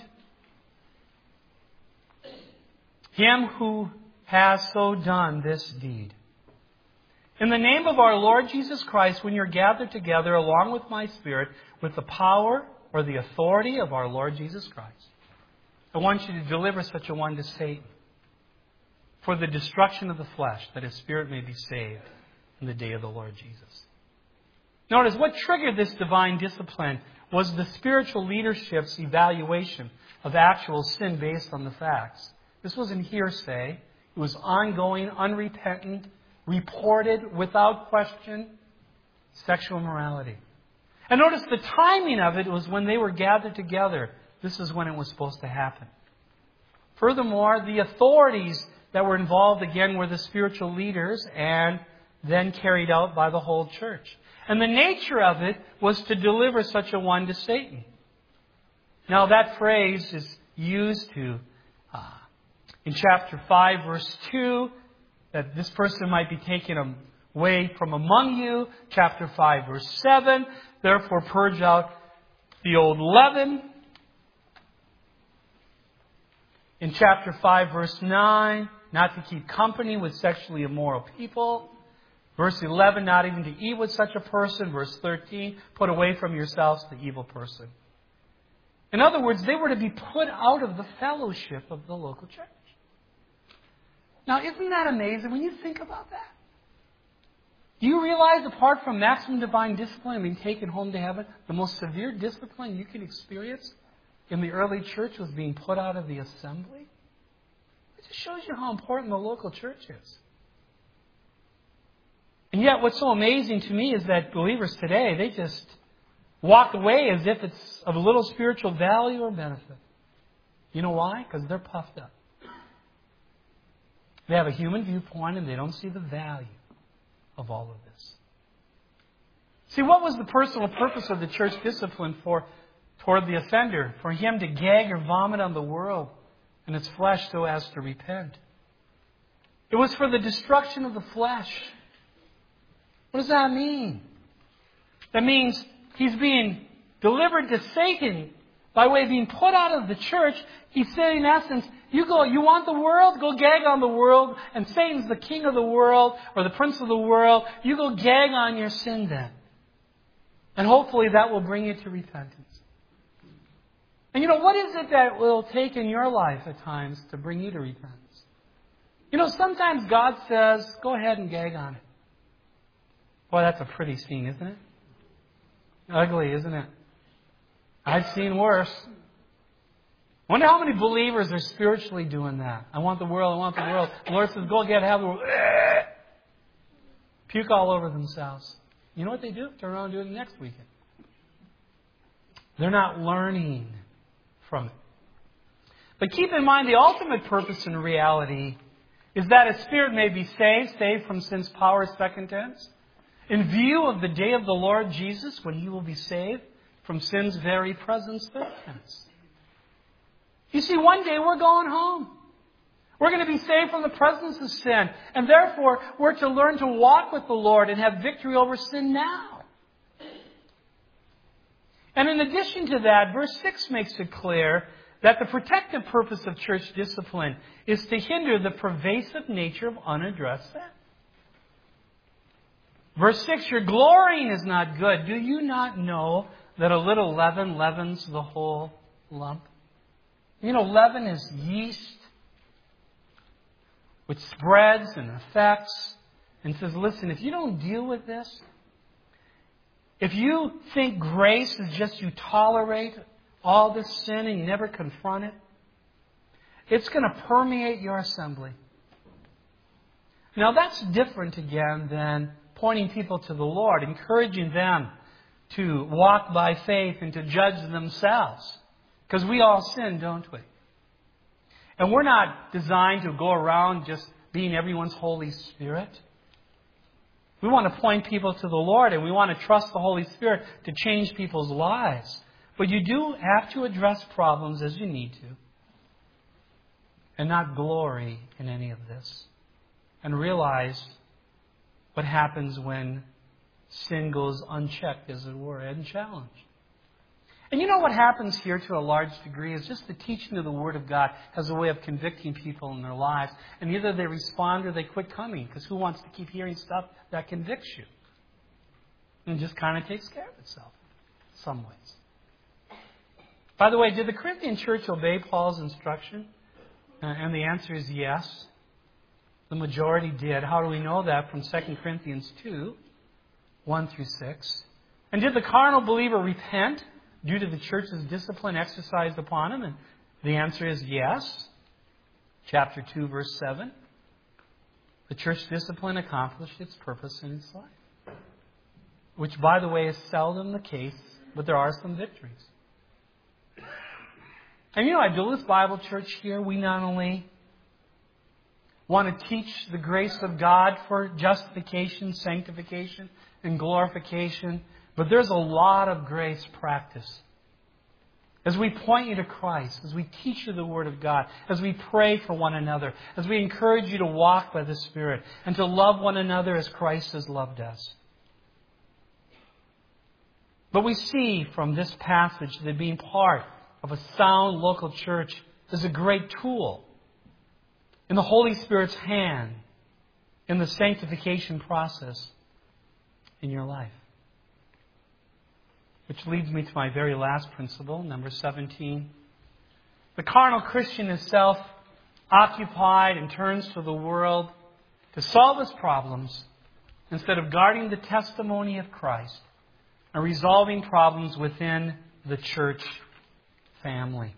Him who has so done this deed. In the name of our Lord Jesus Christ, when you're gathered together along with my Spirit, with the power or the authority of our Lord Jesus Christ, I want you to deliver such a one to Satan for the destruction of the flesh, that his spirit may be saved in the day of the Lord Jesus. Notice, what triggered this divine discipline was the spiritual leadership's evaluation of actual sin based on the facts. This wasn't hearsay. It was ongoing, unrepentant, reported without question sexual immorality. And notice the timing of it was when they were gathered together. This is when it was supposed to happen. Furthermore, the authorities that were involved again were the spiritual leaders and then carried out by the whole church. And the nature of it was to deliver such a one to Satan. Now that phrase is used to, uh, in chapter five, verse two, that this person might be taken away from among you. Chapter five, verse seven, therefore purge out the old leaven. In chapter five, verse nine, not to keep company with sexually immoral people. Verse eleven, not even to eat with such a person. Verse thirteen, put away from yourselves the evil person. In other words, they were to be put out of the fellowship of the local church. Now, isn't that amazing when you think about that? Do you realize, apart from maximum divine discipline and being taken home to heaven, the most severe discipline you can experience in the early church was being put out of the assembly? It just shows you how important the local church is. And yet, what's so amazing to me is that believers today, they just walk away as if it's of little spiritual value or benefit. You know why? Because they're puffed up. They have a human viewpoint and they don't see the value of all of this. See, what was the personal purpose of the church discipline for toward the offender? For him to gag or vomit on the world and its flesh so as to repent. It was for the destruction of the flesh. What does that mean? That means he's being delivered to Satan by way of being put out of the church. He's saying, in essence, you go, you want the world? Go gag on the world. And Satan's the king of the world or the prince of the world. You go gag on your sin then. And hopefully that will bring you to repentance. And you know, what is it that will take in your life at times to bring you to repentance? You know, sometimes God says, go ahead and gag on it. Boy, that's a pretty scene, isn't it? Ugly, isn't it? I've seen worse. Wonder how many believers are spiritually doing that. I want the world, I want the world. The Lord says, go get have the world. Puke all over themselves. You know what they do? Turn around and do it next weekend. They're not learning from it. But keep in mind, the ultimate purpose in reality is that a spirit may be saved, saved from sin's power, second tense, in view of the day of the Lord Jesus, when he will be saved from sin's very presence, third tense. You see, one day we're going home. We're going to be saved from the presence of sin. And therefore, we're to learn to walk with the Lord and have victory over sin now. And in addition to that, verse six makes it clear that the protective purpose of church discipline is to hinder the pervasive nature of unaddressed sin. Verse six, your glorying is not good. Do you not know that a little leaven leavens the whole lump? You know, leaven is yeast, which spreads and affects, and says, listen, if you don't deal with this, if you think grace is just you tolerate all this sin and you never confront it, it's going to permeate your assembly. Now that's different again than pointing people to the Lord, encouraging them to walk by faith and to judge themselves. Because we all sin, don't we? And we're not designed to go around just being everyone's Holy Spirit. We want to point people to the Lord, and we want to trust the Holy Spirit to change people's lives. But you do have to address problems as you need to. And not glory in any of this. And realize what happens when sin goes unchecked, as it were, and challenged. And you know what happens here to a large degree is just the teaching of the Word of God has a way of convicting people in their lives. And either they respond or they quit coming. Because who wants to keep hearing stuff that convicts you? And it just kind of takes care of itself in some ways. By the way, did the Corinthian church obey Paul's instruction? Uh, and the answer is yes. The majority did. How do we know that? From Second Corinthians two, one through six. And did the carnal believer repent due to the church's discipline exercised upon him? And the answer is yes. Chapter two, verse seven. The church discipline accomplished its purpose in its life. which, by the way, is seldom the case, but there are some victories. And you know, at Duluth Bible Church here, we not only want to teach the grace of God for justification, sanctification, and glorification, but there's a lot of grace practice. As we point you to Christ, as we teach you the Word of God, as we pray for one another, as we encourage you to walk by the Spirit, and to love one another as Christ has loved us. But we see from this passage that being part of a sound local church is a great tool in the Holy Spirit's hand in the sanctification process in your life. Which leads me to my very last principle, number seventeen. The carnal Christian is self-occupied and turns to the world to solve his problems instead of guarding the testimony of Christ and resolving problems within the church family.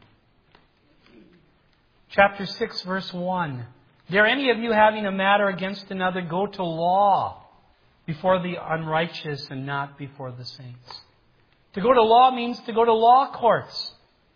Chapter six, verse one. Dare any of you having a matter against another go to law before the unrighteous and not before the saints? To go to law means to go to law courts.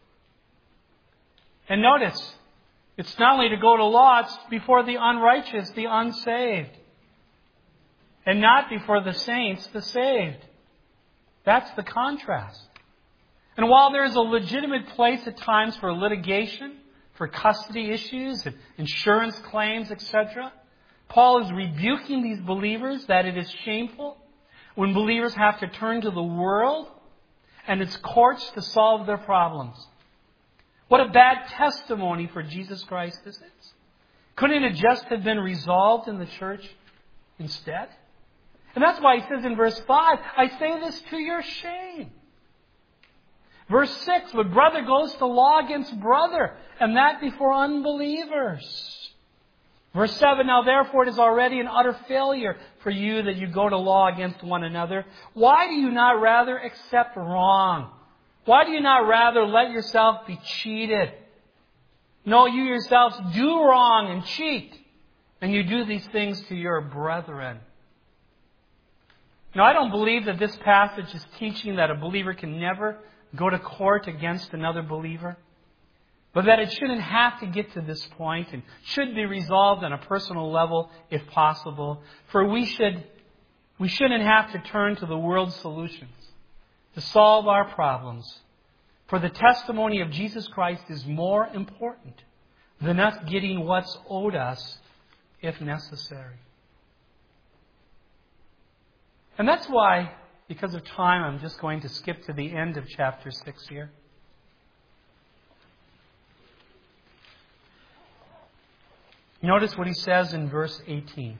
And notice, it's not only to go to law, it's before the unrighteous, the unsaved. And not before the saints, the saved. That's the contrast. And while there is a legitimate place at times for litigation, for custody issues and insurance claims, et cetera, Paul is rebuking these believers that it is shameful when believers have to turn to the world and its courts to solve their problems. What a bad testimony for Jesus Christ this is. Couldn't it just have been resolved in the church instead? And that's why he says in verse five, I say this to your shame. Verse six, but brother goes to law against brother, and that before unbelievers. Verse seven, now therefore it is already an utter failure for you that you go to law against one another. Why do you not rather accept wrong? Why do you not rather let yourself be cheated? No, you yourselves do wrong and cheat, and you do these things to your brethren. Now, I don't believe that this passage is teaching that a believer can never go to court against another believer, but that it shouldn't have to get to this point and should be resolved on a personal level if possible. For we should, we shouldn't have to turn to the world's solutions to solve our problems. For the testimony of Jesus Christ is more important than us getting what's owed us if necessary. And that's why, because of time, I'm just going to skip to the end of chapter six here. Notice what he says in verse eighteen.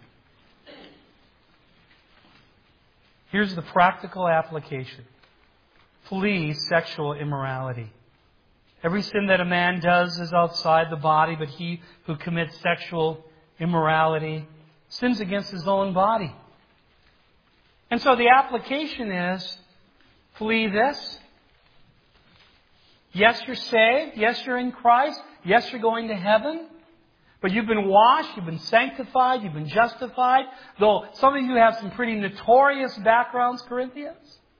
Here's the practical application. Flee sexual immorality. Every sin that a man does is outside the body, but he who commits sexual immorality sins against his own body. And so the application is, flee this. Yes, you're saved. Yes, you're in Christ. Yes, you're going to heaven. But you've been washed, you've been sanctified, you've been justified. Though some of you have some pretty notorious backgrounds, Corinthians.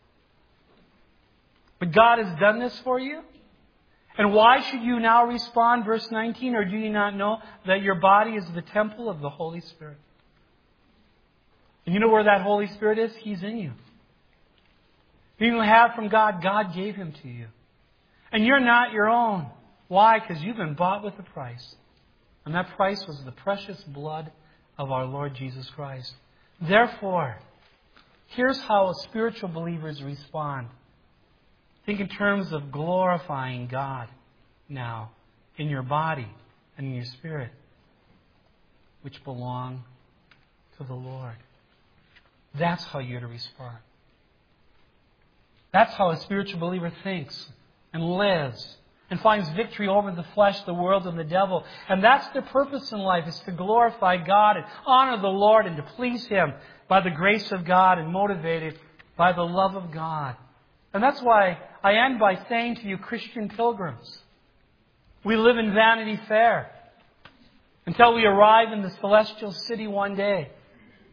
But God has done this for you. And why should you now respond? Verse nineteen, or do you not know that your body is the temple of the Holy Spirit? And you know where that Holy Spirit is? He's in you. You have from God, God gave Him to you. And you're not your own. Why? Because you've been bought with a price. And that price was the precious blood of our Lord Jesus Christ. Therefore, here's how spiritual believers respond. Think in terms of glorifying God now in your body and in your spirit, which belong to the Lord. That's how you're to respond. That's how a spiritual believer thinks and lives and finds victory over the flesh, the world, and the devil. And that's their purpose in life, is to glorify God and honor the Lord and to please Him by the grace of God and motivated by the love of God. And that's why I end by saying to you, Christian pilgrims, we live in Vanity Fair until we arrive in the celestial city one day.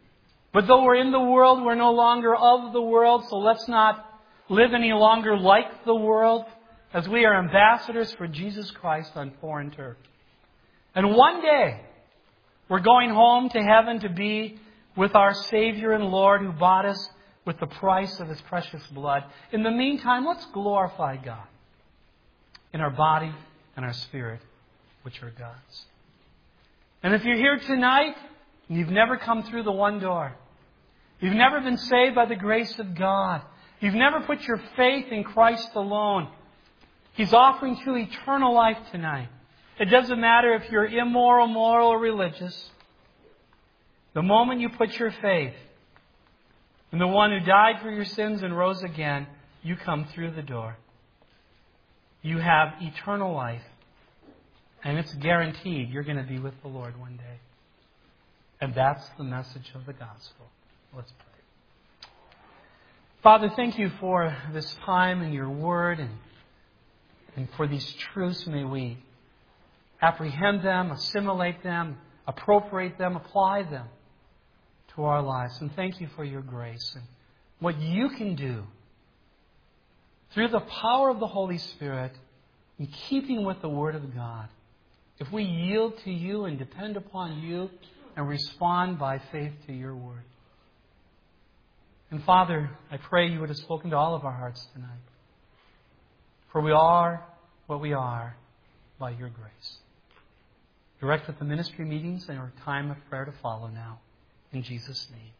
But though we're in the world, we're no longer of the world, so let's not live any longer like the world, as we are ambassadors for Jesus Christ on foreign turf. And one day, we're going home to heaven to be with our Savior and Lord who bought us with the price of His precious blood. In the meantime, let's glorify God in our body and our spirit, which are God's. And if you're here tonight and you've never come through the one door, you've never been saved by the grace of God, you've never put your faith in Christ alone, He's offering you eternal life tonight. It doesn't matter if you're immoral, moral, or religious. The moment you put your faith in the one who died for your sins and rose again, you come through the door. You have eternal life. And it's guaranteed you're going to be with the Lord one day. And that's the message of the gospel. Let's pray. Father, thank you for this time in your word and, and for these truths. May we apprehend them, assimilate them, appropriate them, apply them to our lives. And thank you for your grace and what you can do through the power of the Holy Spirit in keeping with the Word of God. If we yield to you and depend upon you and respond by faith to your Word. And Father, I pray you would have spoken to all of our hearts tonight. For we are what we are by your grace. Direct with the ministry meetings and our time of prayer to follow now. In Jesus' name.